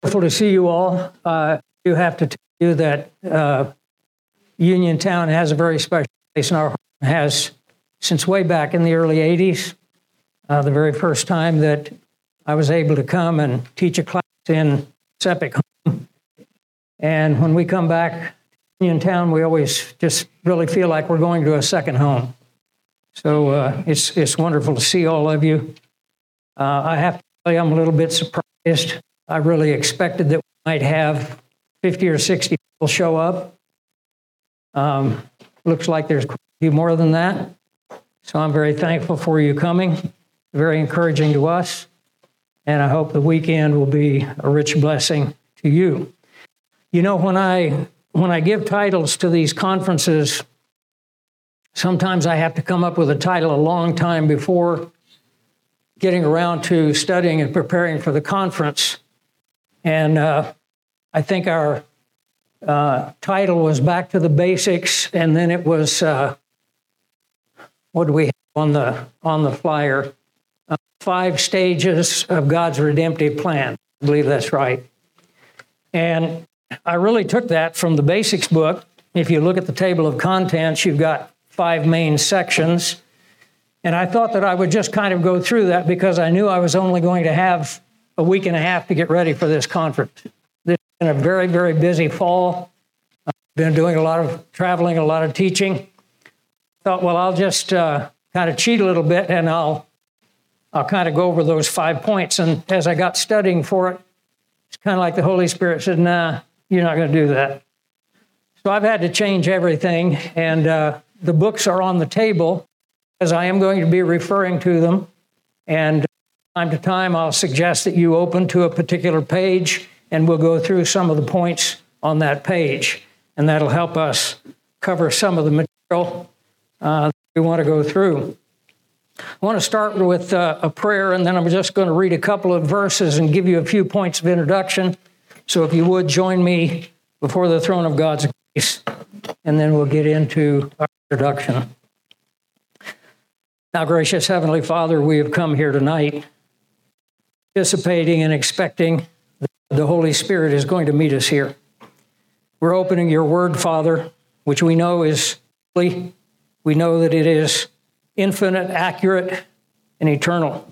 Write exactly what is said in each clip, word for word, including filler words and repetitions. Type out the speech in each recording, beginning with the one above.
wonderful to see you all. Uh, I do have to tell you that uh, Uniontown has a very special place in our heart. It has since way back in the early eighties, uh, the very first time that I was able to come and teach a class in Sepik Home. And when we come back to Uniontown, we always just really feel like we're going to a second home. So uh, it's it's wonderful to see all of you. Uh, I have to tell you, I'm a little bit surprised. I really expected that we might have fifty or sixty people show up. Um, looks like there's quite a few more than that. So I'm very thankful for you coming. Very encouraging to us. And I hope the weekend will be a rich blessing to you. You know, when I when I give titles to these conferences, sometimes I have to come up with a title a long time before getting around to studying and preparing for the conference. And uh, I think our uh, title was Back to the Basics, and then it was, uh, what do we have on the, on the flyer? Uh, five Stages of God's Redemptive Plan. I believe that's right. And I really took that from the Basics book. If you look at the table of contents, you've got five main sections. And I thought that I would just kind of go through that because I knew I was only going to have a week and a half to get ready for this conference. This has been a very, very busy fall. I've been doing a lot of traveling, a lot of teaching. Thought, well, I'll just uh, kind of cheat a little bit and I'll I'll kind of go over those five points. And as I got studying for it, it's kind of like the Holy Spirit said, nah, you're not going to do that. So I've had to change everything. And uh, the books are on the table, as I am going to be referring to them. And time to time, I'll suggest that you open to a particular page, and we'll go through some of the points on that page. And that'll help us cover some of the material uh, that we want to go through. I want to start with uh, a prayer, and then I'm just going to read a couple of verses and give you a few points of introduction. So if you would, join me before the throne of God's grace, and then we'll get into our introduction. Now, gracious Heavenly Father, we have come here tonight anticipating and expecting that the Holy Spirit is going to meet us here. We're opening your word, Father, which we know is holy. We know that it is infinite, accurate, and eternal.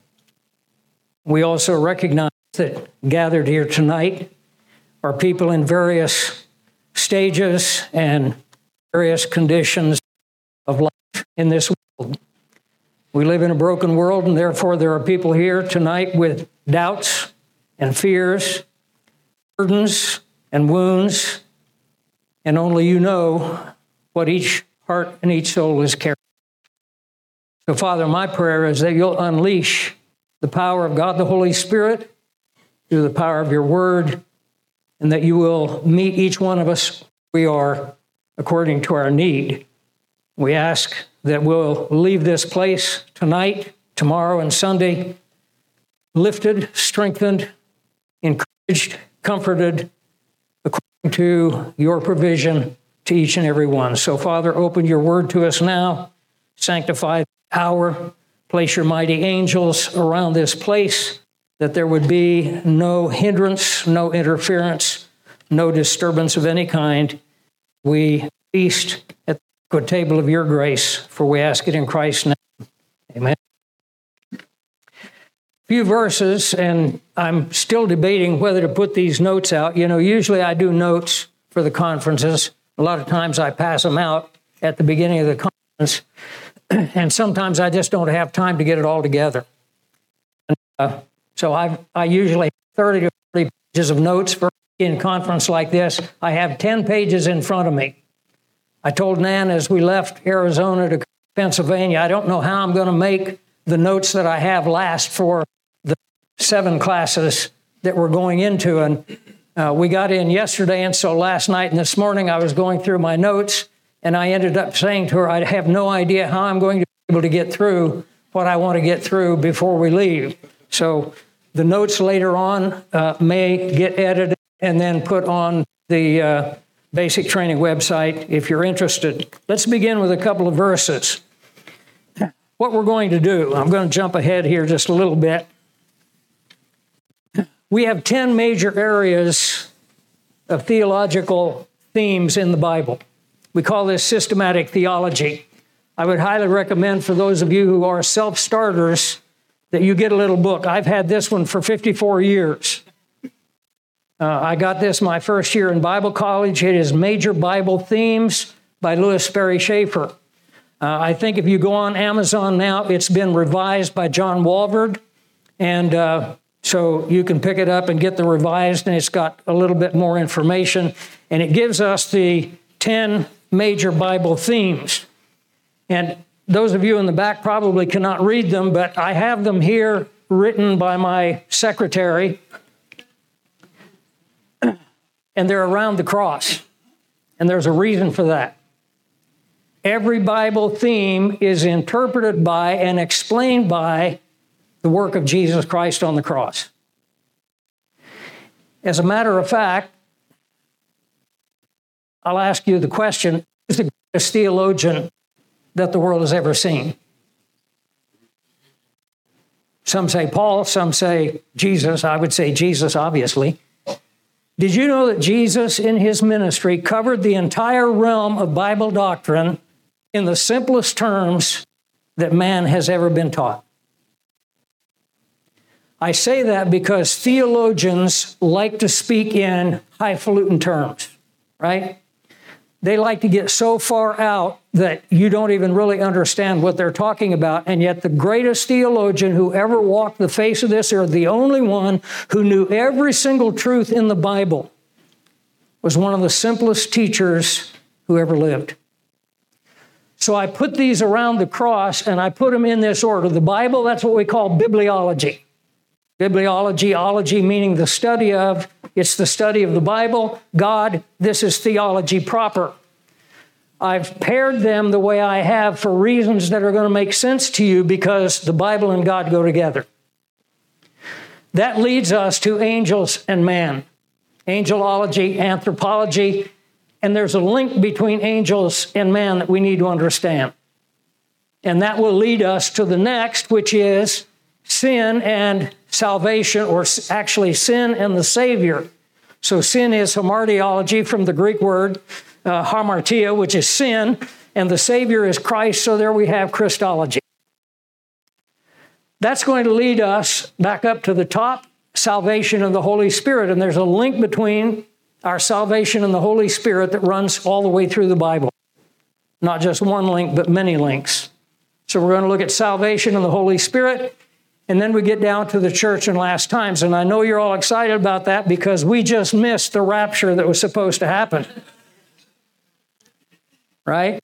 We also recognize that gathered here tonight are people in various stages and various conditions of life in this world. We live in a broken world, and therefore there are people here tonight with doubts and fears, burdens and wounds, and only you know what each heart and each soul is carrying. So, Father, my prayer is that you'll unleash the power of God the Holy Spirit through the power of your word, and that you will meet each one of us where we are according to our need. We ask that we'll leave this place tonight, tomorrow, and Sunday lifted, strengthened, encouraged, comforted, according to your provision to each and every one. So, Father, open your word to us now. Sanctify the hour. Place your mighty angels around this place, that there would be no hindrance, no interference, no disturbance of any kind. We feast at the table of your grace, for we ask it in Christ's name. Amen. A few verses, and I'm still debating whether to put these notes out. You know, usually I do notes for the conferences. A lot of times I pass them out at the beginning of the conference, and sometimes I just don't have time to get it all together. And, uh, so I I usually have thirty to forty pages of notes for in conference like this. I have ten pages in front of me. I told Nan as we left Arizona to Pennsylvania, I don't know how I'm going to make the notes that I have last for the seven classes that we're going into. And uh, we got in yesterday, and so last night and this morning I was going through my notes, and I ended up saying to her, I have no idea how I'm going to be able to get through what I want to get through before we leave. So the notes later on uh, may get edited and then put on the uh, Basic Training website if you're interested. Let's begin with a couple of verses. What we're going to do, I'm going to jump ahead here just a little bit. We have ten major areas of theological themes in the Bible. We call this systematic theology. I would highly recommend for those of you who are self-starters that you get a little book. I've had this one for fifty-four years. Uh, I got this my first year in Bible college. It is Major Bible Themes by Lewis Sperry Chafer. Uh, I think if you go on Amazon now, it's been revised by John Walvoord. And uh, so you can pick it up and get the revised, and it's got a little bit more information. And it gives us the ten major Bible themes. And those of you in the back probably cannot read them, but I have them here written by my secretary. And they're around the cross. And there's a reason for that. Every Bible theme is interpreted by and explained by the work of Jesus Christ on the cross. As a matter of fact, I'll ask you the question, who's the greatest theologian that the world has ever seen? Some say Paul, some say Jesus. I would say Jesus, obviously. Did you know that Jesus in his ministry covered the entire realm of Bible doctrine in the simplest terms that man has ever been taught? I say that because theologians like to speak in highfalutin terms, right? They like to get so far out that you don't even really understand what they're talking about. And yet the greatest theologian who ever walked the face of this earth, the only one who knew every single truth in the Bible, was one of the simplest teachers who ever lived. So I put these around the cross, and I put them in this order. The Bible, that's what we call bibliology. Bibliology, ology meaning the study of, it's the study of the Bible. God, this is theology proper. I've paired them the way I have for reasons that are going to make sense to you because the Bible and God go together. That leads us to angels and man. Angelology, anthropology, and there's a link between angels and man that we need to understand. And that will lead us to the next, which is sin and salvation, or actually sin and the Savior. So sin is hamartiology from the Greek word uh, hamartia, which is sin, and the Savior is Christ, so there we have Christology. That's going to lead us back up to the top, salvation of the Holy Spirit, and there's a link between our salvation and the Holy Spirit that runs all the way through the Bible. Not just one link, but many links. So we're going to look at salvation and the Holy Spirit, and then we get down to the church and last times. And I know you're all excited about that because we just missed the rapture that was supposed to happen. Right?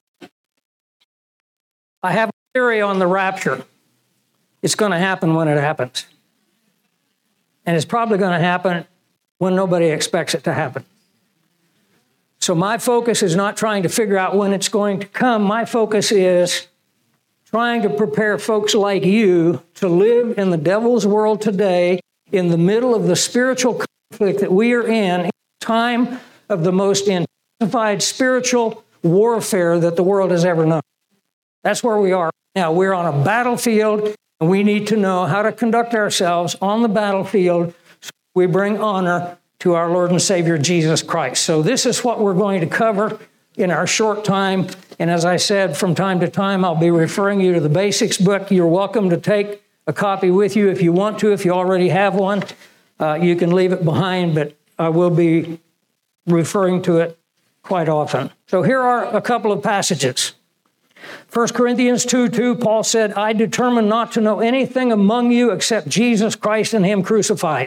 I have a theory on the rapture. It's going to happen when it happens. And it's probably going to happen when nobody expects it to happen. So my focus is not trying to figure out when it's going to come. My focus is trying to prepare folks like you to live in the devil's world today in the middle of the spiritual conflict that we are in, in a time of the most intensified spiritual warfare that the world has ever known. That's where we are now. We're on a battlefield, and we need to know how to conduct ourselves on the battlefield so we bring honor to our Lord and Savior, Jesus Christ. So this is what we're going to cover in our short time. And as I said, from time to time, I'll be referring you to the Basics book. You're welcome to take a copy with you if you want to. If you already have one, uh, you can leave it behind, but I will be referring to it quite often. So here are a couple of passages. First Corinthians two two, Paul said, I determined not to know anything among you except Jesus Christ and Him crucified.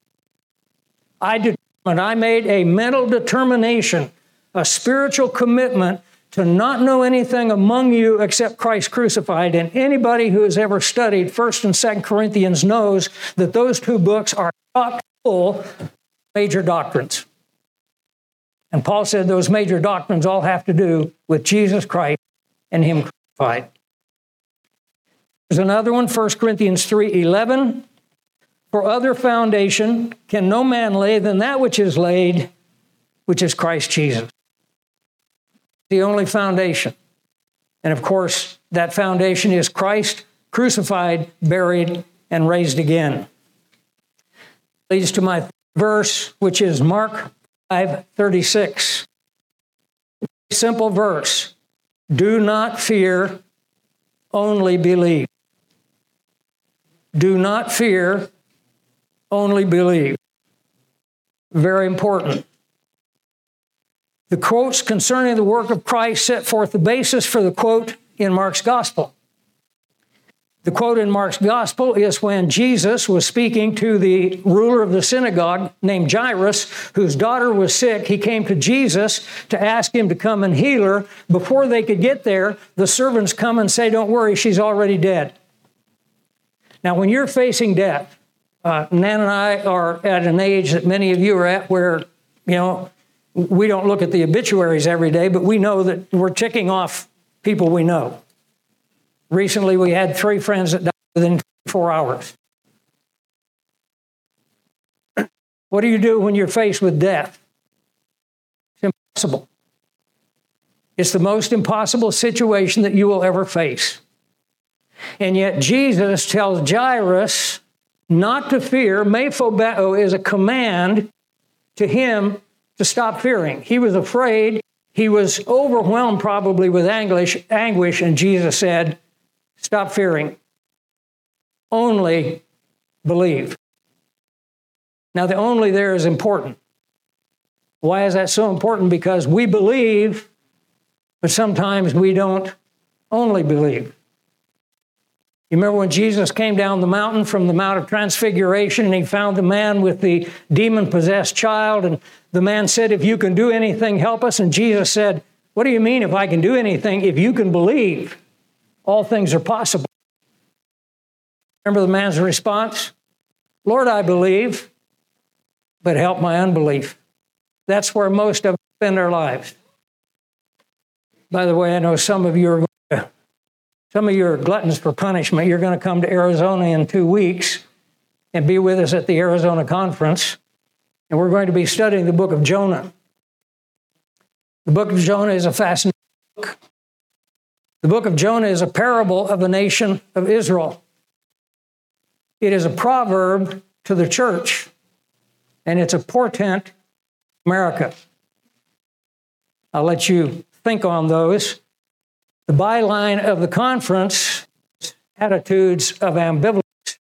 I determined, I made a mental determination, a spiritual commitment to not know anything among you except Christ crucified. And anybody who has ever studied First and Second Corinthians knows that those two books are chock full of major doctrines. And Paul said those major doctrines all have to do with Jesus Christ and Him crucified. There's another one, First Corinthians three eleven. For other foundation can no man lay than that which is laid, which is Christ Jesus. The only foundation. And of course, that foundation is Christ crucified, buried, and raised again. Leads to my verse, which is Mark five thirty-six. Simple verse. Do not fear, only believe. Do not fear, only believe. Very important. The quotes concerning the work of Christ set forth the basis for the quote in Mark's gospel. The quote in Mark's gospel is when Jesus was speaking to the ruler of the synagogue named Jairus, whose daughter was sick. He came to Jesus to ask him to come and heal her. Before they could get there, the servants come and say, "Don't worry, she's already dead." Now, when you're facing death, uh, Nan and I are at an age that many of you are at where, you know, we don't look at the obituaries every day, but we know that we're ticking off people we know. Recently, we had three friends that died within four hours. What do you do when you're faced with death? It's impossible. It's the most impossible situation that you will ever face. And yet Jesus tells Jairus not to fear. Mephobeo is a command to him to stop fearing. He was afraid. He was overwhelmed probably with anguish, anguish, and Jesus said, stop fearing. Only believe. Now, the only there is important. Why is that so important? Because we believe, but sometimes we don't only believe. You remember when Jesus came down the mountain from the Mount of Transfiguration and he found the man with the demon-possessed child, and the man said, "If you can do anything, help us." And Jesus said, "What do you mean if I can do anything? If you can believe, all things are possible." Remember the man's response? "Lord, I believe, but help my unbelief." That's where most of us spend our lives. By the way, I know some of you are Some of you are gluttons for punishment. You're going to come to Arizona in two weeks and be with us at the Arizona conference. And we're going to be studying the book of Jonah. The book of Jonah is a fascinating book. The book of Jonah is a parable of the nation of Israel. It is a proverb to the church, and it's a portent to America. I'll let you think on those. The byline of the conference is attitudes of ambivalence.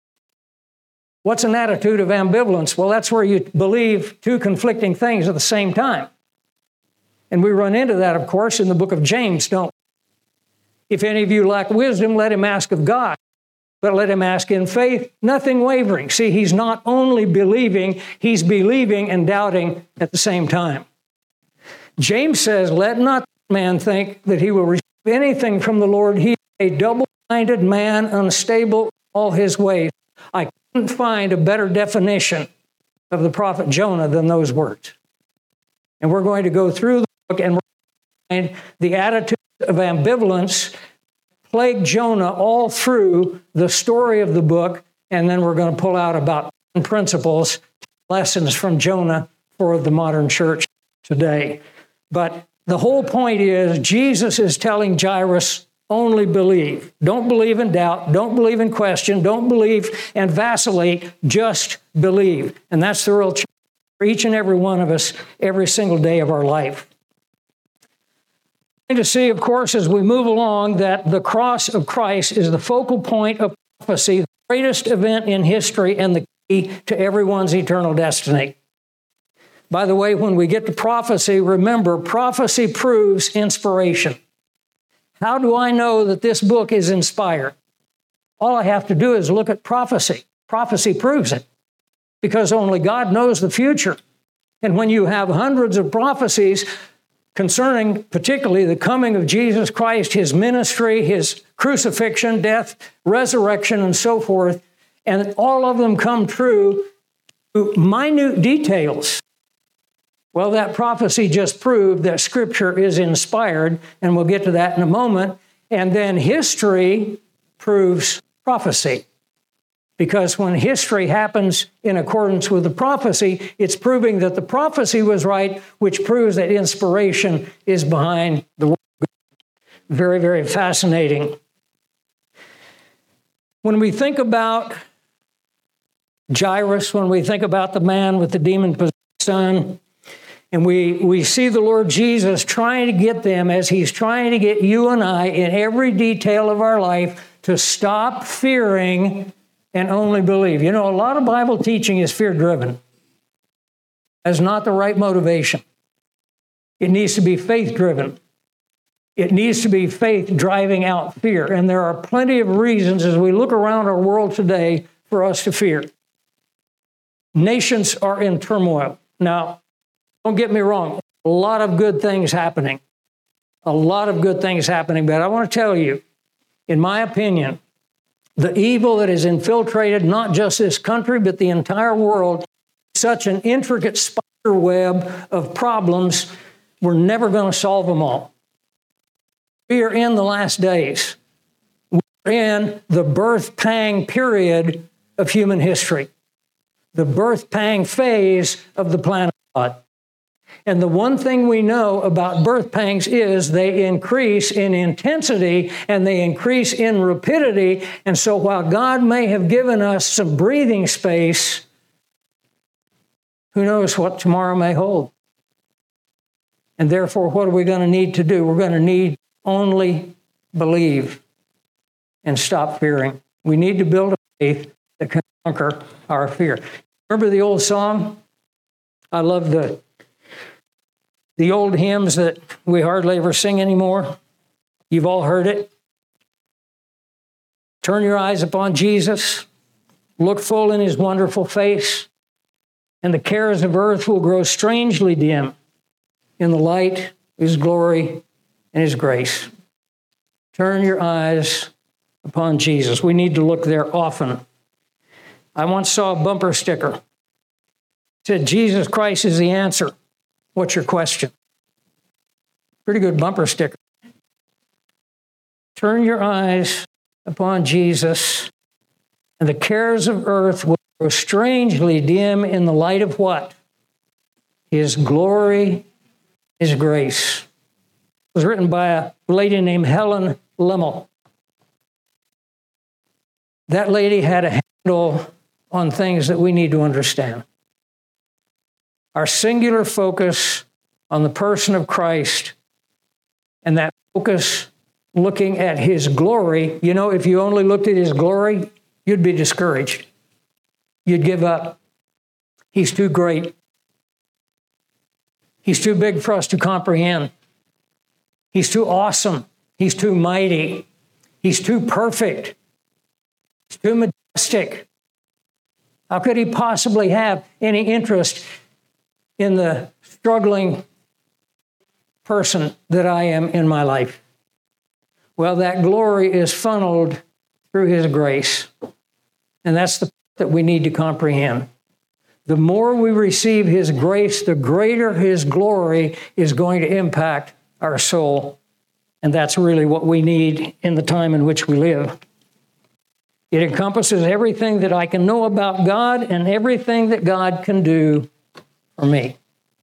What's an attitude of ambivalence? Well, that's where you believe two conflicting things at the same time. And we run into that, of course, in the book of James, don't we? If any of you lack wisdom, let him ask of God, but let him ask in faith, nothing wavering. See, he's not only believing, he's believing and doubting at the same time. James says, let not man think that he will receive anything from the Lord. He is a double-minded man, unstable in all his ways. I couldn't find a better definition of the prophet Jonah than those words. And we're going to go through the book and we're going to find the attitude of ambivalence plagued Jonah all through the story of the book, and then we're going to pull out about ten principles, lessons from Jonah for the modern church today. But the whole point is Jesus is telling Jairus, only believe. Don't believe in doubt. Don't believe in question. Don't believe and vacillate. Just believe. And that's the real challenge for each and every one of us every single day of our life. We're going to see, of course, as we move along, that the cross of Christ is the focal point of prophecy, the greatest event in history and the key to everyone's eternal destiny. By the way, when we get to prophecy, remember, prophecy proves inspiration. How do I know that this book is inspired? All I have to do is look at prophecy. Prophecy proves it, because only God knows the future. And when you have hundreds of prophecies concerning particularly the coming of Jesus Christ, his ministry, his crucifixion, death, resurrection, and so forth, and all of them come true to minute details, well, that prophecy just proved that Scripture is inspired, and we'll get to that in a moment. And then history proves prophecy. Because when history happens in accordance with the prophecy, it's proving that the prophecy was right, which proves that inspiration is behind the word. Very, very fascinating. When we think about Jairus, when we think about the man with the demon-possessed son, and we, we see the Lord Jesus trying to get them, as he's trying to get you and I in every detail of our life, to stop fearing and only believe. You know, a lot of Bible teaching is fear-driven. That's not the right motivation. It needs to be faith-driven. It needs to be faith driving out fear. And there are plenty of reasons as we look around our world today for us to fear. Nations are in turmoil. Now, don't get me wrong, a lot of good things happening. A lot of good things happening, but I want to tell you, in my opinion, the evil that has infiltrated not just this country, but the entire world, such an intricate spider web of problems, we're never going to solve them all. We are in the last days. We're in the birth pang period of human history, the birth pang phase of the plan of God. And the one thing we know about birth pangs is they increase in intensity and they increase in rapidity. And so while God may have given us some breathing space, who knows what tomorrow may hold? And therefore, what are we going to need to do? We're going to need only believe and stop fearing. We need to build a faith that can conquer our fear. Remember the old song? I love the The old hymns that we hardly ever sing anymore. You've all heard it. Turn your eyes upon Jesus. Look full in his wonderful face. And the cares of earth will grow strangely dim in the light of his glory and his grace. Turn your eyes upon Jesus. We need to look there often. I once saw a bumper sticker. It said, Jesus Christ is the answer. What's your question? Pretty good bumper sticker. Turn your eyes upon Jesus, and the cares of earth will grow strangely dim in the light of what? His glory, his grace. It was written by a lady named Helen Lemmel. That lady had a handle on things that we need to understand. Our singular focus on the person of Christ and that focus looking at his glory. You know, if you only looked at his glory, you'd be discouraged. You'd give up. He's too great. He's too big for us to comprehend. He's too awesome. He's too mighty. He's too perfect. He's too majestic. How could he possibly have any interest in the struggling person that I am in my life? Well, that glory is funneled through his grace. And that's the part that we need to comprehend. The more we receive his grace, the greater his glory is going to impact our soul. And that's really what we need in the time in which we live. It encompasses everything that I can know about God and everything that God can do for me.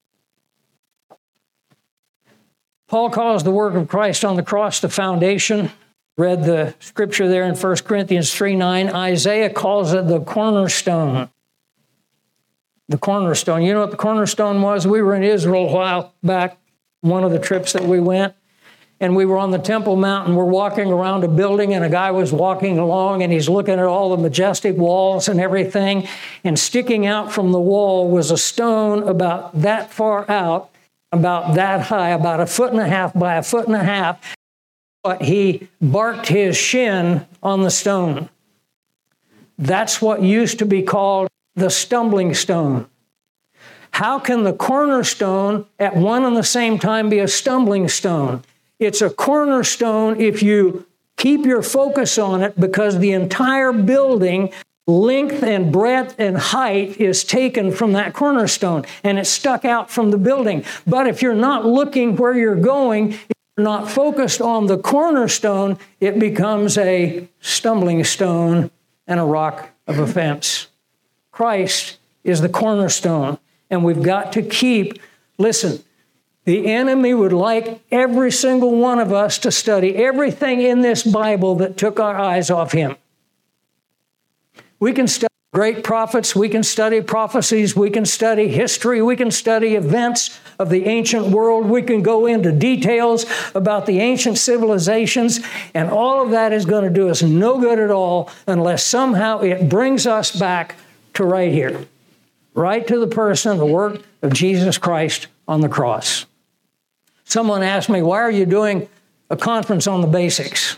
Paul calls the work of Christ on the cross the foundation. Read the scripture there in First Corinthians three nine. Isaiah calls it the cornerstone. The cornerstone. You know what the cornerstone was? We were in Israel a while back, one of the trips that we went, and we were on the Temple Mount, and we're walking around a building, and a guy was walking along, and he's looking at all the majestic walls and everything, and sticking out from the wall was a stone about that far out, about that high, about a foot and a half by a foot and a half. But he barked his shin on the stone. That's what used to be called the stumbling stone. How can the cornerstone at one and the same time be a stumbling stone? It's a cornerstone if you keep your focus on it, because the entire building, length and breadth and height, is taken from that cornerstone, and it's stuck out from the building. But if you're not looking where you're going, if you're not focused on the cornerstone, it becomes a stumbling stone and a rock of offense. Christ is the cornerstone, and we've got to keep, listen, the enemy would like every single one of us to study everything in this Bible that took our eyes off him. We can study great prophets, we can study prophecies, we can study history, we can study events of the ancient world, we can go into details about the ancient civilizations, and all of that is going to do us no good at all unless somehow it brings us back to right here, right to the person, the work of Jesus Christ on the cross. Someone asked me, why are you doing a conference on the basics?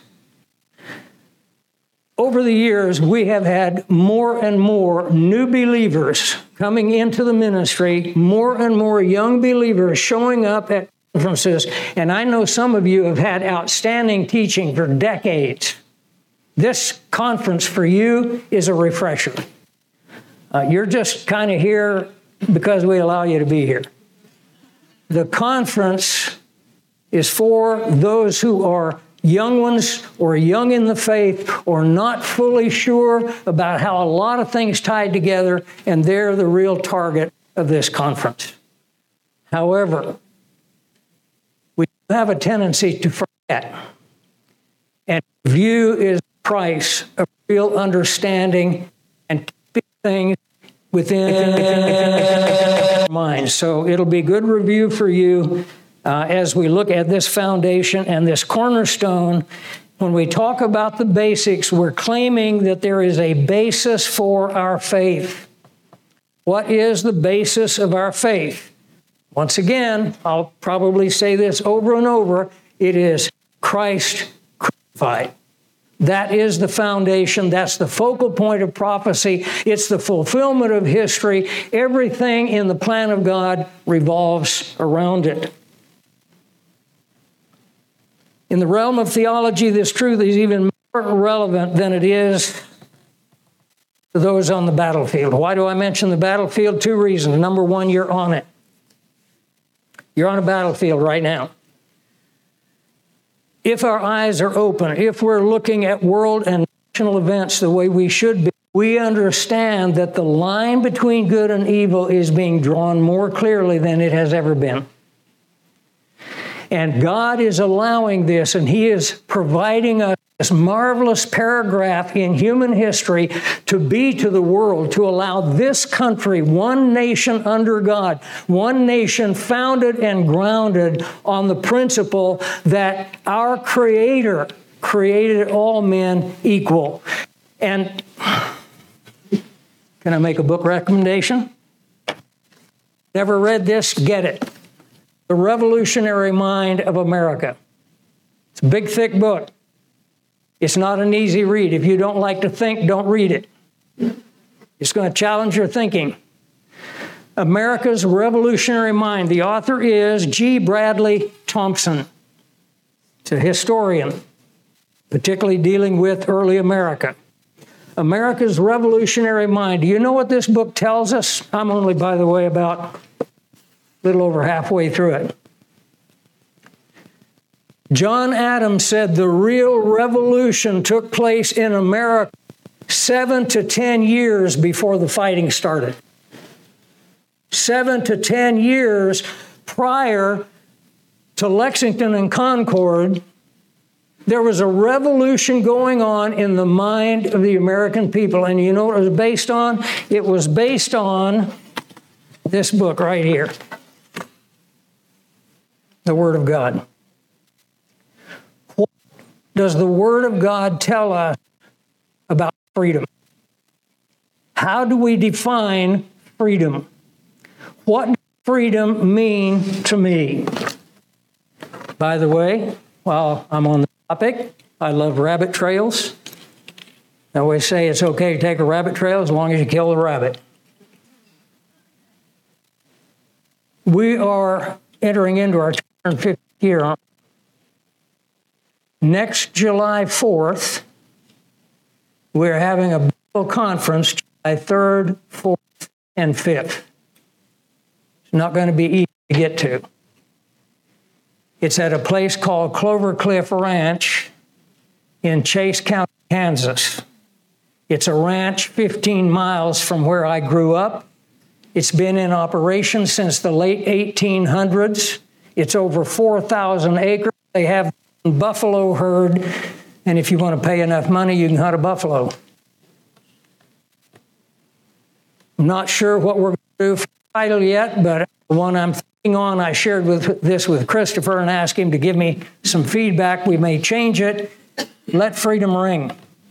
Over the years, we have had more and more new believers coming into the ministry, more and more young believers showing up at conferences, and I know some of you have had outstanding teaching for decades. This conference for you is a refresher. Uh, you're just kind of here because we allow you to be here. The conference is for those who are young ones or young in the faith or not fully sure about how a lot of things tied together, and they're the real target of this conference. However, we have a tendency to forget and view is the price of real understanding and keeping things within our minds. So it'll be good review for you Uh, as we look at this foundation and this cornerstone. When we talk about the basics, we're claiming that there is a basis for our faith. What is the basis of our faith? Once again, I'll probably say this over and over, it is Christ crucified. That is the foundation. That's the focal point of prophecy. It's the fulfillment of history. Everything in the plan of God revolves around it. In the realm of theology, this truth is even more relevant than it is to those on the battlefield. Why do I mention the battlefield? Two reasons. Number one, you're on it. You're on a battlefield right now. If our eyes are open, if we're looking at world and national events the way we should be, we understand that the line between good and evil is being drawn more clearly than it has ever been. And God is allowing this, and He is providing us this marvelous paragraph in human history to be to the world, to allow this country, one nation under God, one nation founded and grounded on the principle that our Creator created all men equal. And can I make a book recommendation? Never read this? Get it. The Revolutionary Mind of America. It's a big, thick book. It's not an easy read. If you don't like to think, don't read it. It's going to challenge your thinking. America's Revolutionary Mind. The author is G. Bradley Thompson. It's a historian, particularly dealing with early America. America's Revolutionary Mind. Do you know what this book tells us? I'm only, by the way, about little over halfway through it. John Adams said the real revolution took place in America seven to ten years before the fighting started. Seven to ten years prior to Lexington and Concord, there was a revolution going on in the mind of the American people. And you know what it was based on? It was based on this book right here. The Word of God. What does the Word of God tell us about freedom? How do we define freedom? What does freedom mean to me? By the way, while I'm on the topic, I love rabbit trails. I always say it's okay to take a rabbit trail as long as you kill the rabbit. We are entering into our two hundred fiftieth year. Next July fourth, we're having a Bible conference, July third, fourth, and fifth. It's not going to be easy to get to. It's at a place called Clover Cliff Ranch in Chase County, Kansas. It's a ranch fifteen miles from where I grew up. It's been in operation since the late eighteen hundreds. It's over four thousand acres. They have a buffalo herd, and if you want to pay enough money, you can hunt a buffalo. I'm not sure what we're going to do for the title yet, but the one I'm thinking on, I shared with this with Christopher and asked him to give me some feedback. We may change it. Let freedom ring.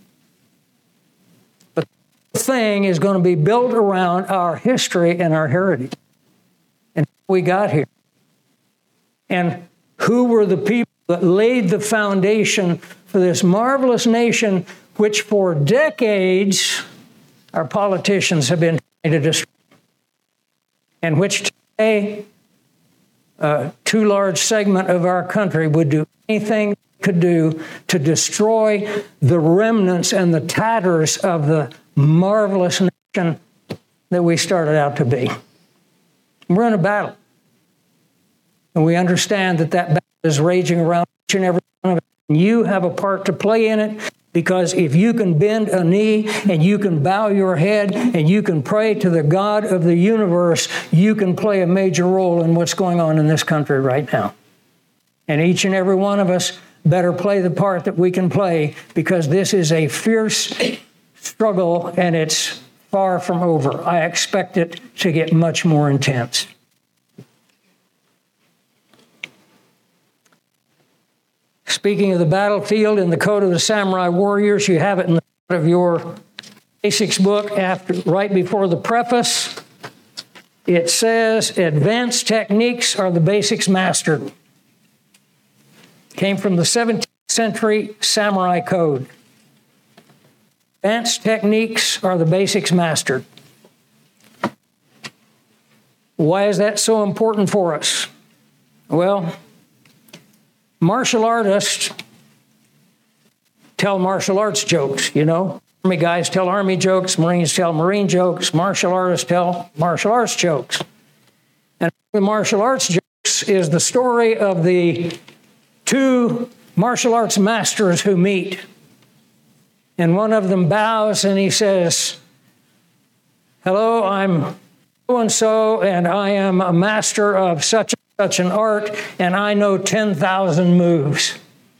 But the thing is going to be built around our history and our heritage and how we got here. And who were the people that laid the foundation for this marvelous nation, which for decades our politicians have been trying to destroy, and which today a too large segment of our country would do anything it could do to destroy the remnants and the tatters of the marvelous nation that we started out to be. We're in a battle. And we understand that that battle is raging around each and every one of us. And you have a part to play in it, because if you can bend a knee and you can bow your head and you can pray to the God of the universe, you can play a major role in what's going on in this country right now. And each and every one of us better play the part that we can play, because this is a fierce struggle and it's far from over. I expect it to get much more intense. Speaking of the battlefield in the Code of the Samurai Warriors, you have it in the front of your basics book, after, right before the preface. It says, advanced techniques are the basics mastered. Came from the seventeenth century Samurai Code. Advanced techniques are the basics mastered. Why is that so important for us? Well, martial artists tell martial arts jokes, you know. Army guys tell army jokes, Marines tell Marine jokes, martial artists tell martial arts jokes. And the martial arts jokes is the story of the two martial arts masters who meet. And one of them bows and he says, hello, I'm so-and-so, and I am a master of such and such an art, and I know ten thousand moves.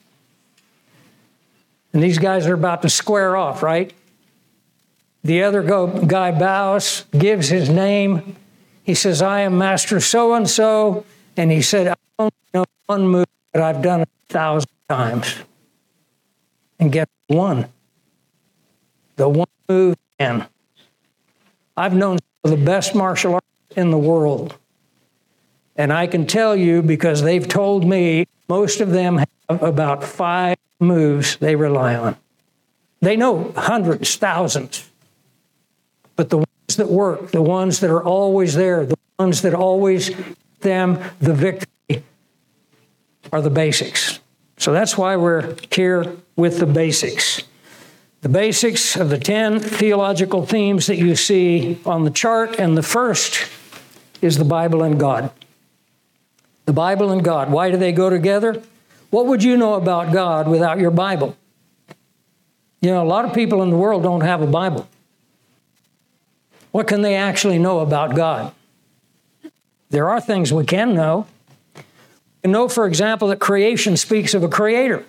And these guys are about to square off, right? The other go, guy bows, gives his name. He says, I am Master so-and-so. And he said, I don't know one move, but I've done it a thousand times. And guess one? The one move man. I've known some of the best martial artists in the world. And I can tell you, because they've told me, most of them have about five moves they rely on. They know hundreds, thousands. But the ones that work, the ones that are always there, the ones that always give them the victory are the basics. So that's why we're here with the basics. The basics of the ten theological themes that you see on the chart, and the first is the Bible and God. The Bible and God. Why do they go together? What would you know about God without your Bible? You know, a lot of people in the world don't have a Bible. What can they actually know about God? There are things we can know. We know, for example, that creation speaks of a creator.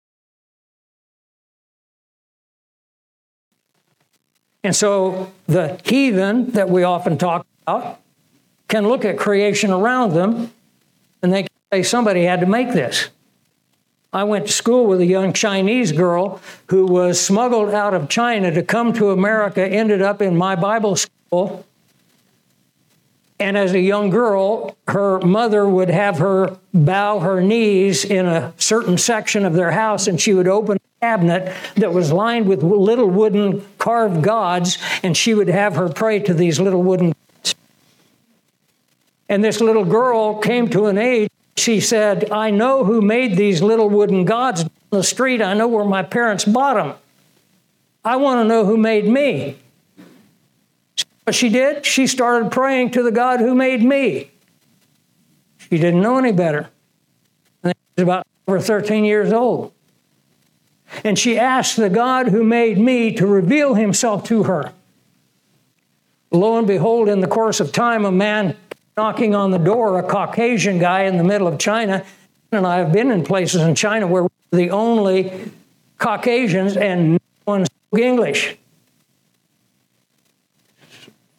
And so the heathen that we often talk about can look at creation around them and they can say, somebody had to make this. I went to school with a young Chinese girl who was smuggled out of China to come to America, ended up in my Bible school. And as a young girl, her mother would have her bow her knees in a certain section of their house, and she would open a cabinet that was lined with little wooden carved gods, and she would have her pray to these little wooden gods. And this little girl came to an age, she said, I know who made these little wooden gods on the street. I know where my parents bought them. I want to know who made me. What she did? She started praying to the God who made me. She didn't know any better. I think she was about over thirteen years old. And she asked the God who made me to reveal himself to her. Lo and behold, in the course of time, a man knocking on the door, a Caucasian guy in the middle of China, and I have been in places in China where we're the only Caucasians and no one spoke English.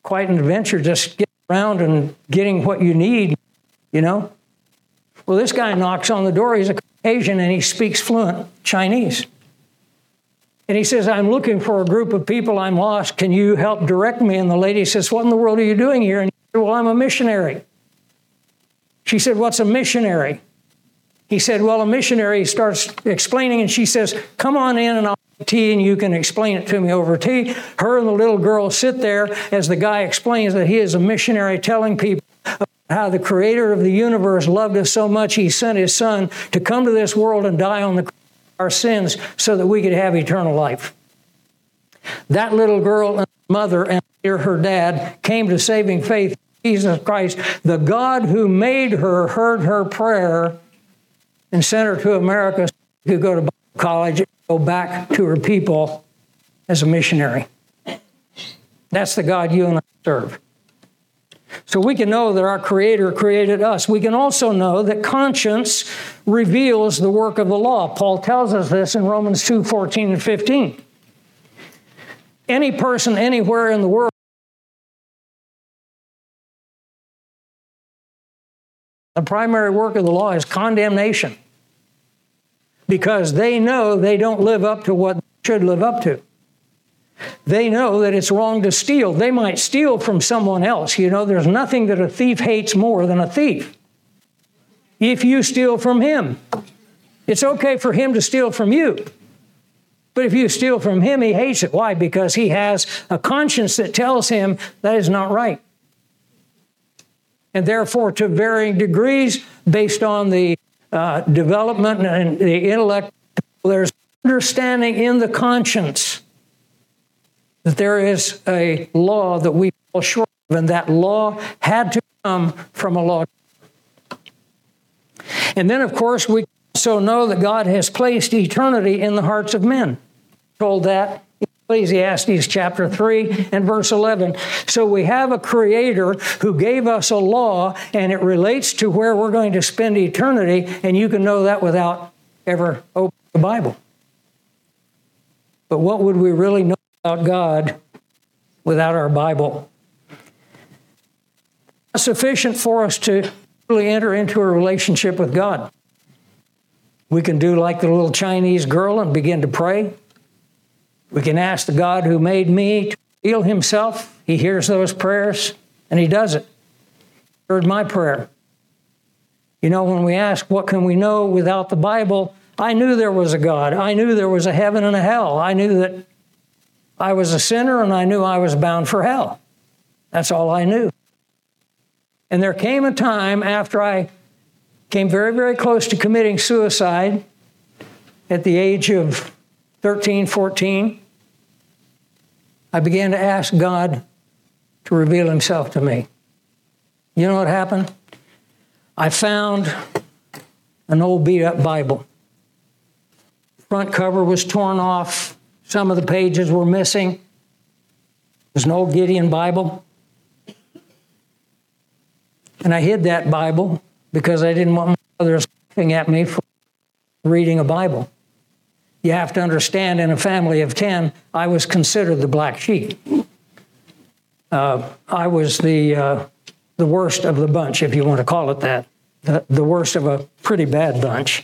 quite an adventure just getting around and getting what you need, you know. Well, this guy knocks on the door. He's a Caucasian, and he speaks fluent Chinese. And he says, I'm looking for a group of people. I'm lost. Can you help direct me? And the lady says, what in the world are you doing here? And he said, well, I'm a missionary. She said, what's a missionary? He said, well, a missionary starts explaining, and she says, come on in and I'll have tea and you can explain it to me over tea. Her and the little girl sit there as the guy explains that he is a missionary, telling people about how the creator of the universe loved us so much he sent his son to come to this world and die on the cross for our sins so that we could have eternal life. That little girl and mother and later her dad came to saving faith in Jesus Christ. The God who made her heard her prayer and sent her to America so she could go to Bible college and go back to her people as a missionary. That's the God you and I serve. So we can know that our Creator created us. We can also know that conscience reveals the work of the law. Paul tells us this in Romans two, fourteen and fifteen. Any person anywhere in the world, the primary work of the law is condemnation, because they know they don't live up to what they should live up to. They know that it's wrong to steal. They might steal from someone else. You know, there's nothing that a thief hates more than a thief. If you steal from him, it's okay for him to steal from you. But if you steal from him, he hates it. Why? Because he has a conscience that tells him that is not right. And therefore, to varying degrees, based on the uh, development and the intellect, there's understanding in the conscience that there is a law that we fall short of, and that law had to come from a law. And then, of course, we also know that God has placed eternity in the hearts of men. We're told that in Ecclesiastes chapter three and verse eleven. So we have a Creator who gave us a law, and it relates to where we're going to spend eternity, and you can know that without ever opening the Bible. But what would we really know about God without our Bible? It's sufficient for us to really enter into a relationship with God. We can do like the little Chinese girl and begin to pray. We can ask the God who made me to reveal himself. He hears those prayers, and he does it. He heard my prayer. You know, when we ask, what can we know without the Bible? I knew there was a God. I knew there was a heaven and a hell. I knew that I was a sinner, and I knew I was bound for hell. That's all I knew. And there came a time after I came very, very close to committing suicide at the age of thirteen, fourteen. I began to ask God to reveal himself to me. You know what happened? I found an old beat-up Bible. Front cover was torn off. Some of the pages were missing. It was an old Gideon Bible. And I hid that Bible because I didn't want my brothers laughing at me for reading a Bible. You have to understand, in a family of ten, I was considered the black sheep. Uh, I was the uh, the worst of the bunch, if you want to call it that. The, the worst of a pretty bad bunch.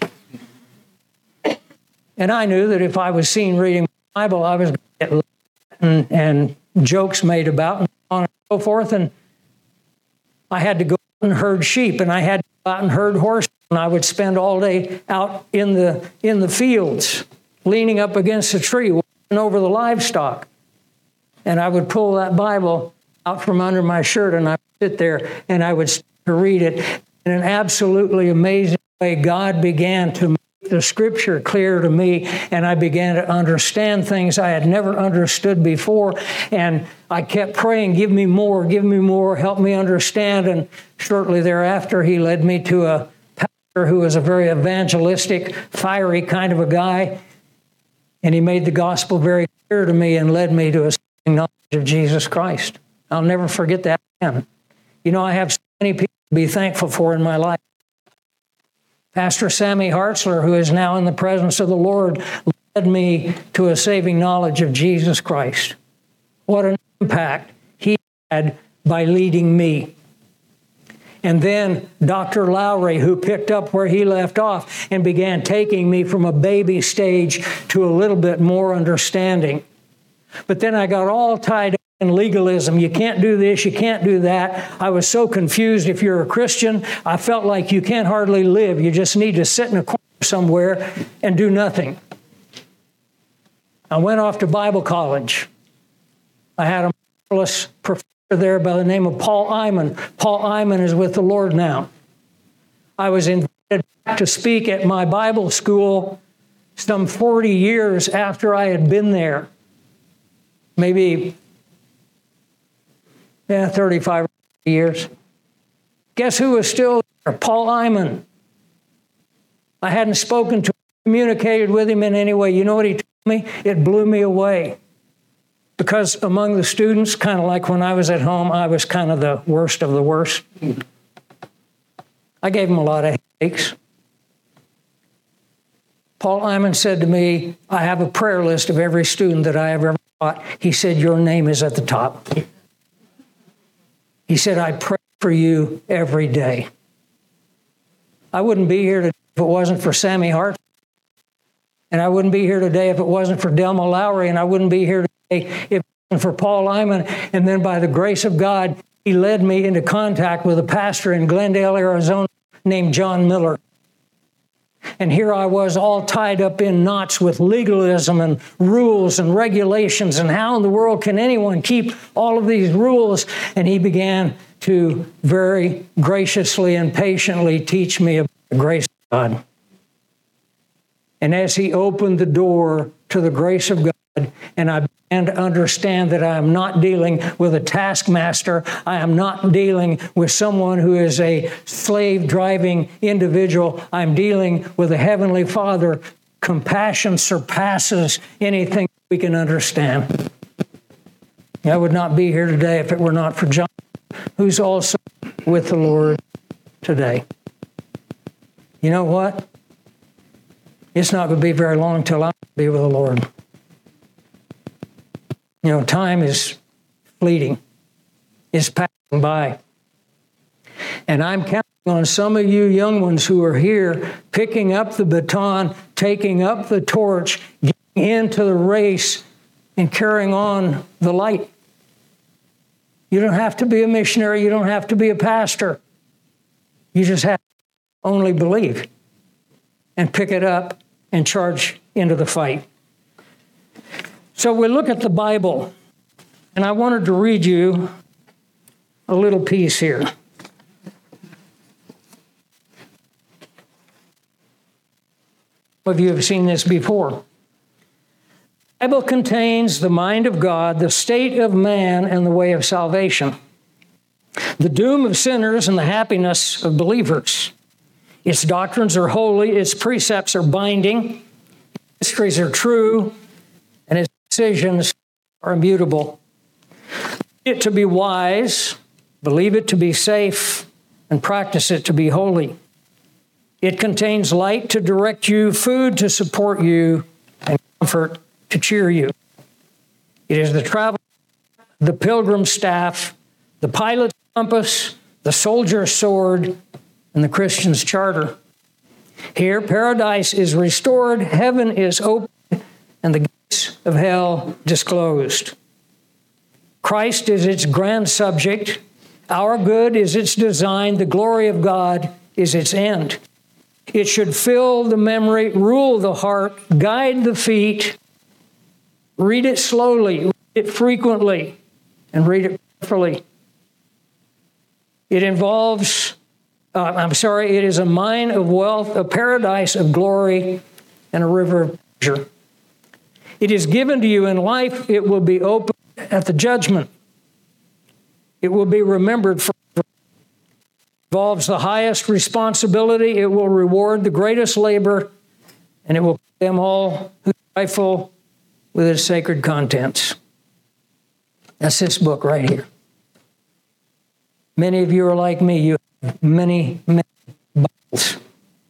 And I knew that if I was seen reading the Bible, I was going to get laughed and, and jokes made about and so on and so forth. And I had to go out and herd sheep, and I had to go out and herd horses. And I would spend all day out in the in the fields, leaning up against a tree, watching over the livestock. And I would pull that Bible out from under my shirt, and I would sit there, and I would start to read it. In an absolutely amazing way, God began to make the Scripture clear to me, and I began to understand things I had never understood before. And I kept praying, give me more, give me more, help me understand. And shortly thereafter, he led me to a pastor who was a very evangelistic, fiery kind of a guy. And he made the gospel very clear to me and led me to a saving knowledge of Jesus Christ. I'll never forget that man. You know, I have so many people to be thankful for in my life. Pastor Sammy Hartzler, who is now in the presence of the Lord, led me to a saving knowledge of Jesus Christ. What an impact he had by leading me. And then Doctor Lowry, who picked up where he left off and began taking me from a baby stage to a little bit more understanding. But then I got all tied up in legalism. You can't do this, you can't do that. I was so confused. If you're a Christian, I felt like you can't hardly live. You just need to sit in a corner somewhere and do nothing. I went off to Bible college. I had a marvelous professor there by the name of Paul Iman. Paul Iman is with the Lord now. I was invited back to speak at my Bible school some forty years after I had been there. Maybe yeah, thirty-five years. Guess who was still there? Paul Iman. I hadn't spoken to him, communicated with him in any way. You know what he told me? It blew me away. Because among the students, kind of like when I was at home, I was kind of the worst of the worst. I gave him a lot of headaches. Paul Iman said to me, I have a prayer list of every student that I have ever taught. He said, your name is at the top. He said, I pray for you every day. I wouldn't be here today if it wasn't for Sammy Hart. And I wouldn't be here today if it wasn't for Delma Lowry. And I wouldn't be here today if it wasn't for Paul Iman. And then by the grace of God, he led me into contact with a pastor in Glendale, Arizona named John Miller. And here I was all tied up in knots with legalism and rules and regulations. And how in the world can anyone keep all of these rules? And he began to very graciously and patiently teach me about the grace of God. And as he opened the door to the grace of God, and I began to understand that I am not dealing with a taskmaster, I am not dealing with someone who is a slave-driving individual, I'm dealing with a Heavenly Father. Compassion surpasses anything we can understand. I would not be here today if it were not for John, who's also with the Lord today. You know what? It's not going to be very long until I'm going to be with the Lord. You know, time is fleeting. It's passing by. And I'm counting on some of you young ones who are here picking up the baton, taking up the torch, getting into the race, and carrying on the light. You don't have to be a missionary. You don't have to be a pastor. You just have to only believe and pick it up and charge into the fight. So we look at the Bible, and I wanted to read you a little piece here. Some of you have seen this before. The Bible contains the mind of God, the state of man, and the way of salvation, the doom of sinners and the happiness of believers. Its doctrines are holy, its precepts are binding, its histories are true, and its decisions are immutable. Believe it to be wise, believe it to be safe, and practice it to be holy. It contains light to direct you, food to support you, and comfort to cheer you. It is the travel, the pilgrim's staff, the pilot's compass, the soldier's sword, and the Christian's charter. Here, paradise is restored, heaven is opened, and the gates of hell disclosed. Christ is its grand subject. Our good is its design. The glory of God is its end. It should fill the memory, rule the heart, guide the feet. Read it slowly, read it frequently, and read it carefully. It involves Uh, I'm sorry, it is a mine of wealth, a paradise of glory, and a river of pleasure. It is given to you in life. It will be opened at the judgment. It will be remembered forever. It involves the highest responsibility. It will reward the greatest labor, and it will pay them all who trifle with its sacred contents. That's this book right here. Many of you are like me. You Many, many Bibles.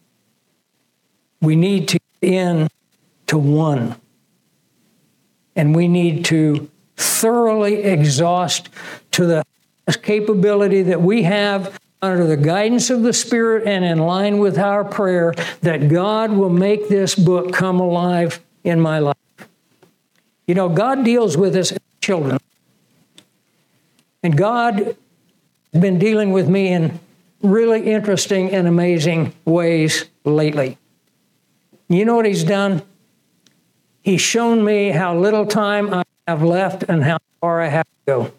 We need to get in to one. And we need to thoroughly exhaust to the capability that we have under the guidance of the Spirit and in line with our prayer, that God will make this book come alive in my life. You know, God deals with us as children. And God has been dealing with me in really interesting and amazing ways lately. You know what He's done? He's shown me how little time I have left and how far I have to go.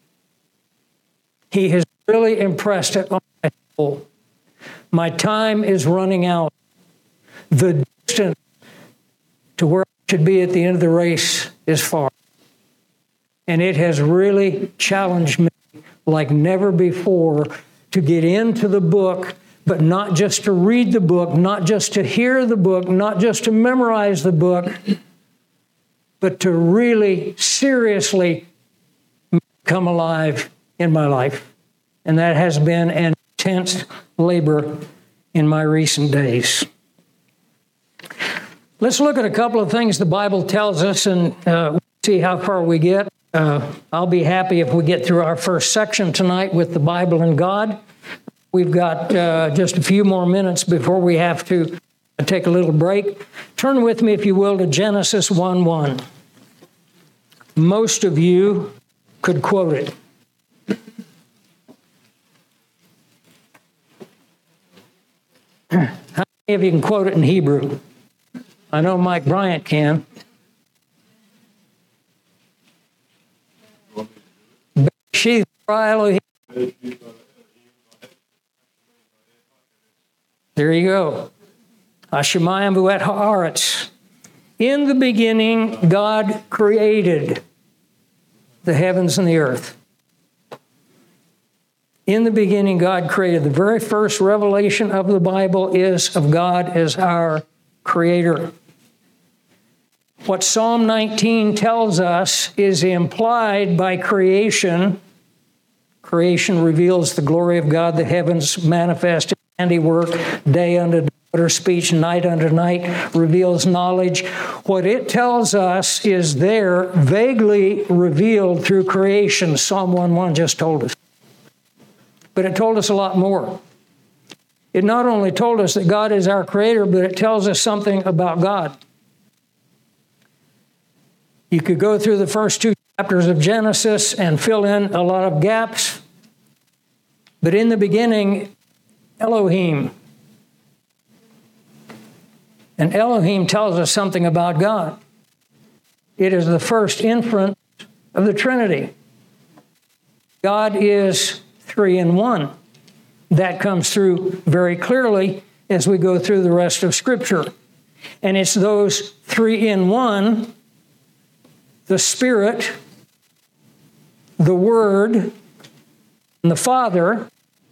He has really impressed it on my soul. My time is running out. The distance to where I should be at the end of the race is far. And it has really challenged me like never before to get into the book, but not just to read the book, not just to hear the book, not just to memorize the book, but to really seriously come alive in my life. And that has been an intense labor in my recent days. Let's look at a couple of things the Bible tells us and uh, see how far we get. Uh, I'll be happy if we get through our first section tonight with the Bible and God. We've got uh, just a few more minutes before we have to take a little break. Turn with me, if you will, to Genesis one one. Most of you could quote it. How many of you can quote it in Hebrew? I know Mike Bryant can. She Elohim. There you go. Hashemayim v'et haaretz. In the beginning, God created the heavens and the earth. In the beginning, God created. The very first revelation of the Bible is of God as our Creator. What Psalm nineteen tells us is implied by creation. Creation reveals the glory of God, the heavens manifest His handiwork, day unto daughter speech, night unto night, reveals knowledge. What it tells us is there, vaguely revealed through creation. Psalm one one just told us. But it told us a lot more. It not only told us that God is our Creator, but it tells us something about God. You could go through the first two chapters of Genesis and fill in a lot of gaps. But in the beginning, Elohim. And Elohim tells us something about God. It is the first inference of the Trinity. God is three in one. That comes through very clearly as we go through the rest of Scripture. And it's those three in one, the Spirit, the Word, and the Father,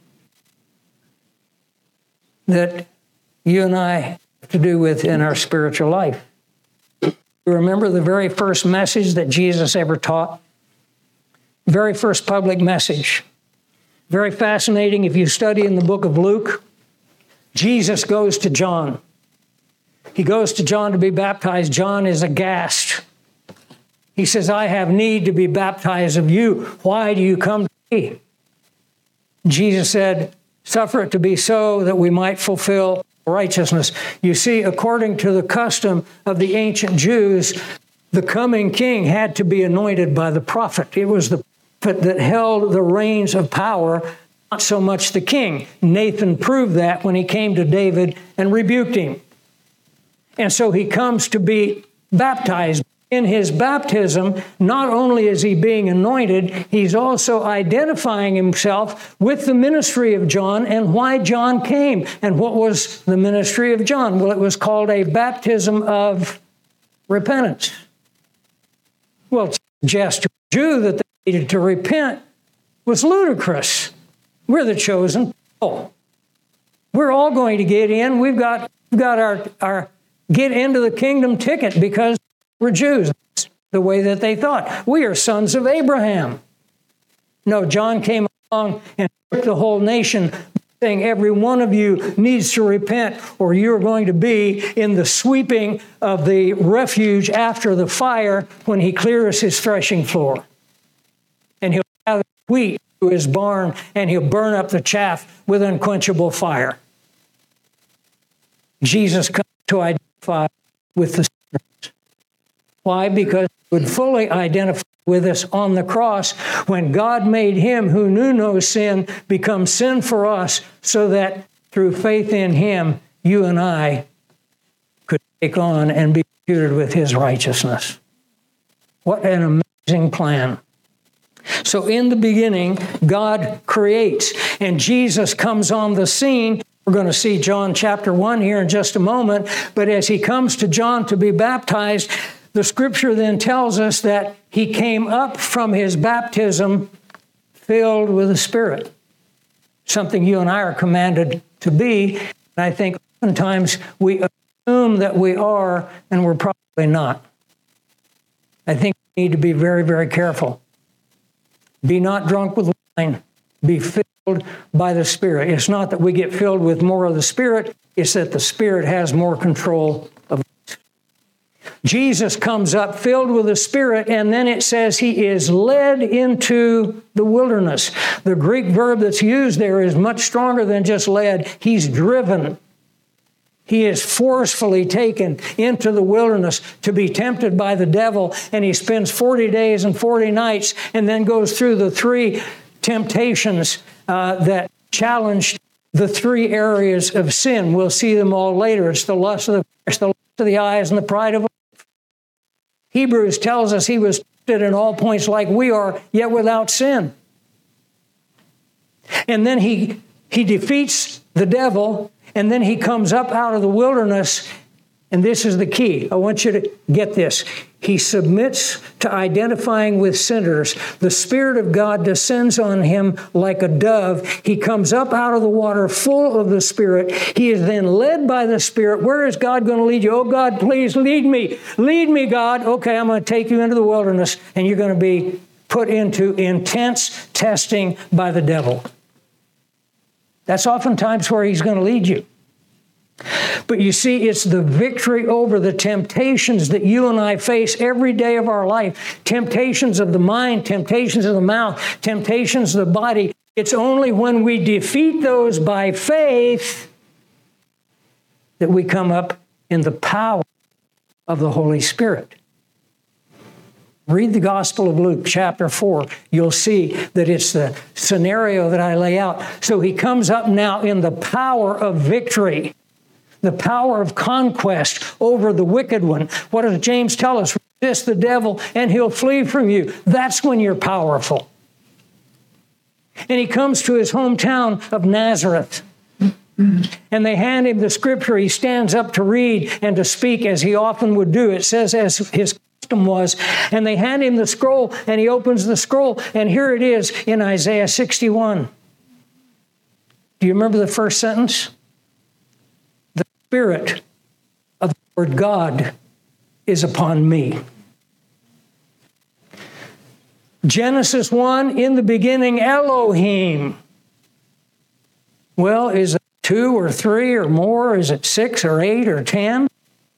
that you and I have to do with in our spiritual life. You remember the very first message that Jesus ever taught? Very first public message. Very fascinating. If you study in the book of Luke, Jesus goes to John. He goes to John to be baptized. John is aghast. He says, I have need to be baptized of you. Why do you come to me? Jesus said, suffer it to be so that we might fulfill righteousness. You see, according to the custom of the ancient Jews, the coming king had to be anointed by the prophet. It was the prophet that held the reins of power, not so much the king. Nathan proved that when he came to David and rebuked him. And so he comes to be baptized. In his baptism, not only is he being anointed, he's also identifying himself with the ministry of John and why John came. And what was the ministry of John? Well, it was called a baptism of repentance. Well, to suggest to a Jew that they needed to repent was ludicrous. We're the chosen people. We're all going to get in. We've got, we've got our, our get into the kingdom ticket because we're Jews. That's the way that they thought. We are sons of Abraham. No, John came along and took the whole nation, saying every one of you needs to repent or you're going to be in the sweeping of the refuge after the fire when he clears his threshing floor. And he'll gather wheat to his barn, and he'll burn up the chaff with unquenchable fire. Jesus comes to identify with the sinners. Why? Because he would fully identify with us on the cross when God made him who knew no sin become sin for us, so that through faith in him, you and I could take on and be imputed with his righteousness. What an amazing plan. So in the beginning, God creates, and Jesus comes on the scene. We're going to see John chapter one here in just a moment, but as he comes to John to be baptized, the scripture then tells us that he came up from his baptism filled with the Spirit, something you and I are commanded to be. And I think oftentimes we assume that we are, and we're probably not. I think we need to be very, very careful. Be not drunk with wine. Be filled by the Spirit. It's not that we get filled with more of the Spirit. It's that the Spirit has more control of us. Jesus comes up filled with the Spirit, and then it says he is led into the wilderness. The Greek verb that's used there is much stronger than just led. He's driven. He is forcefully taken into the wilderness to be tempted by the devil, and he spends forty days and forty nights and then goes through the three temptations uh, that challenged the three areas of sin. We'll see them all later. It's the lust of the flesh, the lust of the eyes, and the pride of life. Hebrews tells us he was tempted in all points like we are, yet without sin. And then he, he defeats the devil, and then he comes up out of the wilderness, and this is the key. I want you to get this. He submits to identifying with sinners. The Spirit of God descends on him like a dove. He comes up out of the water full of the Spirit. He is then led by the Spirit. Where is God going to lead you? Oh, God, please lead me. Lead me, God. Okay, I'm going to take you into the wilderness, and you're going to be put into intense testing by the devil. That's oftentimes where he's going to lead you. But you see, it's the victory over the temptations that you and I face every day of our life. Temptations of the mind, temptations of the mouth, temptations of the body. It's only when we defeat those by faith that we come up in the power of the Holy Spirit. Read the Gospel of Luke, chapter four. You'll see that it's the scenario that I lay out. So he comes up now in the power of victory, the power of conquest over the wicked one. What does James tell us? Resist the devil and he'll flee from you. That's when you're powerful. And he comes to his hometown of Nazareth. And they hand him the scripture. He stands up to read and to speak as he often would do. It says as his was, and they hand him the scroll, and he opens the scroll, and here it is in Isaiah sixty-one. Do you remember the first sentence? The Spirit of the Lord God is upon me. Genesis one, in the beginning, Elohim. Well, is it two or three or more? Is it six or eight or ten?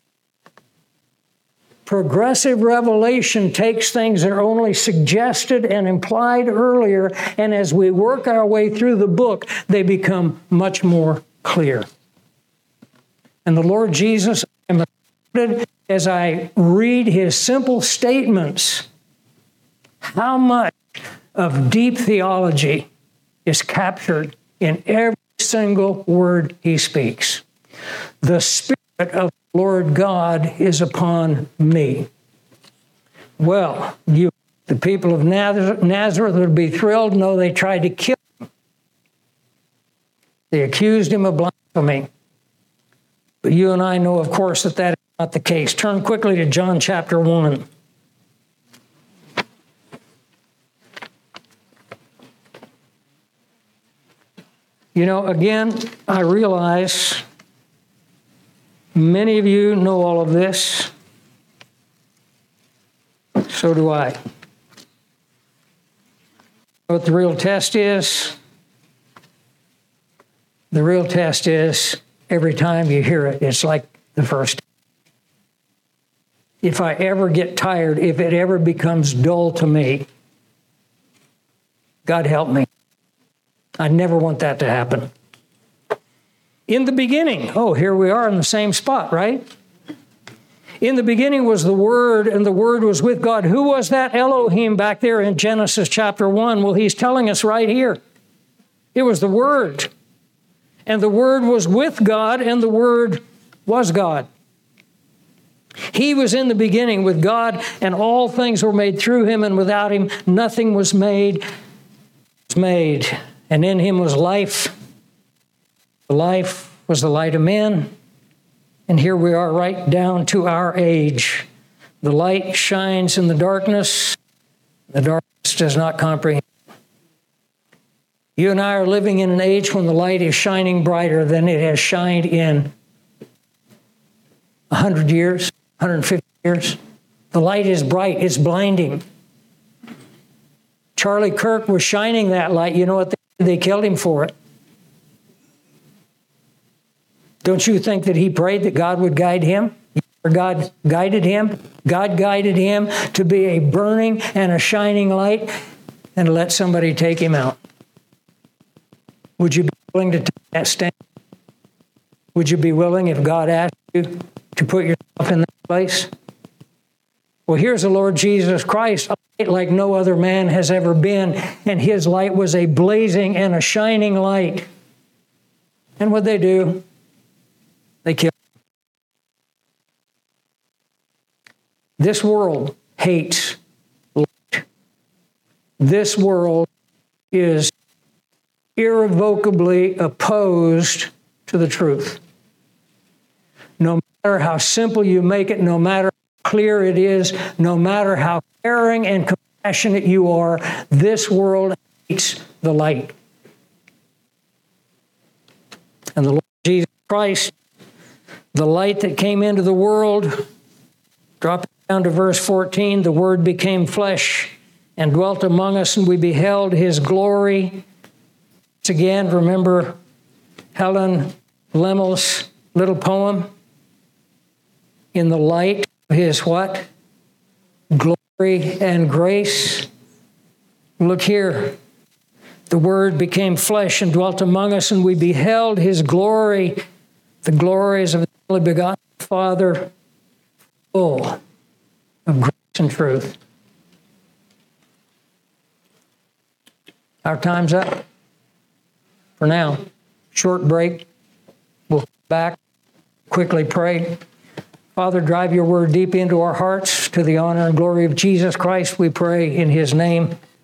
Progressive revelation takes things that are only suggested and implied earlier, and as we work our way through the book, they become much more clear. And the Lord Jesus, as I read his simple statements, how much of deep theology is captured in every single word he speaks. The Spirit of the Lord God is upon me. Well, you, the people of Nazareth, Nazareth would be thrilled to know they tried to kill him. They accused him of blasphemy. But you and I know, of course, that that is not the case. Turn quickly to John chapter one. You know, again, I realize many of you know all of this. So do I. What the real test is? The real test is every time you hear it, it's like the first. If I ever get tired, if it ever becomes dull to me, God help me. I never want that to happen. In the beginning, oh, here we are in the same spot, right? In the beginning was the Word, and the Word was with God. Who was that Elohim back there in Genesis chapter one? Well, he's telling us right here. It was the Word. And the Word was with God, and the Word was God. He was in the beginning with God, and all things were made through him, and without him nothing was made. Was made. And in him was life. The life was the light of men. And here we are right down to our age. The light shines in the darkness. The darkness does not comprehend. You and I are living in an age when the light is shining brighter than it has shined in one hundred years, one hundred fifty years. The light is bright. It's blinding. Charlie Kirk was shining that light. You know what? They, they killed him for it. Don't you think that he prayed that God would guide him? Or God guided him? God guided him to be a burning and a shining light and to let somebody take him out. Would you be willing to take that stand? Would you be willing, if God asked you, to put yourself in that place? Well, here's the Lord Jesus Christ, a light like no other man has ever been, and his light was a blazing and a shining light. And what'd they do? They killed him. This world hates light. This world is irrevocably opposed to the truth. No matter how simple you make it, no matter how clear it is, no matter how caring and compassionate you are, this world hates the light. And the Lord Jesus Christ, the light that came into the world, dropping down to verse fourteen, the Word became flesh and dwelt among us, and we beheld his glory. Once again, remember Helen Lemmel's little poem? In the light of his what? Glory and grace. Look here. The Word became flesh and dwelt among us, and we beheld his glory, the glories of the only begotten Father, full of grace and truth. Our time's up for now. Short break. We'll come back, quickly pray. Father, drive your word deep into our hearts to the honor and glory of Jesus Christ, we pray in his name.